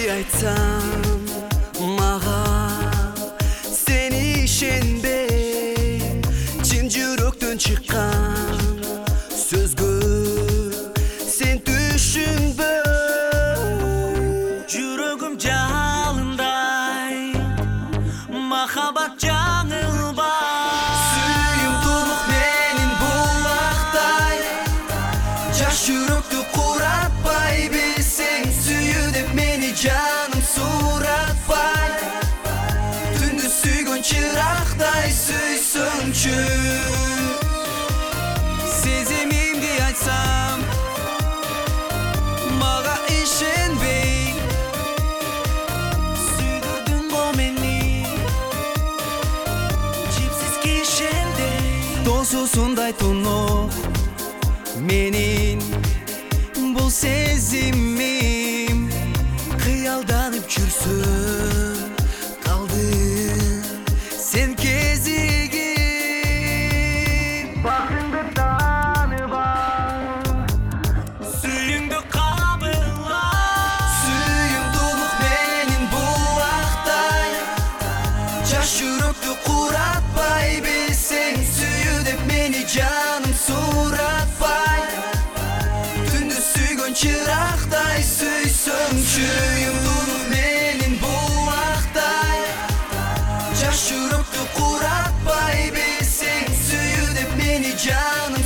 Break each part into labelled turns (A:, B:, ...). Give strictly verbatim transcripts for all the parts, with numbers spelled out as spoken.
A: айтсам маған сен ишенбей, чын жүрөктөн чыккан сөзгө сен түшүнбө.
B: Жүрөгүм жалындай, махаббат жаңылбай.
A: Сүйүм тулук менин булактай, жаш жүрөктү куратпай билсең, сүйүү деп мени жаным суратпай. Түндү сүйгөн чырактай сүйсөңчү. Сезимимди айтсам мага ишенбей, сүйдүрдүң го мени жипсиз кишендей. Досусундай тунук менин бул сезимим, кыялданып жүрсөм калдым сен кезигип. Багыңды таанып ал,
B: Сүйүңдү кабыл ал.
A: сүйүм тулук менин булактай, жаш жүрөктү куратпай билсең, сүйүү деп мени жаным суратпай. Түндү сүйгөн чырактай сүйсөңчү. Сүйүм тулук менин булактай, жаш жүрөктү куратпай билсең, сүйүү деп мени жаным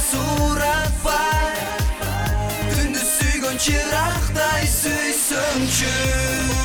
A: суратпай. Түндү сүйгөн чырактай сүйсөңчү.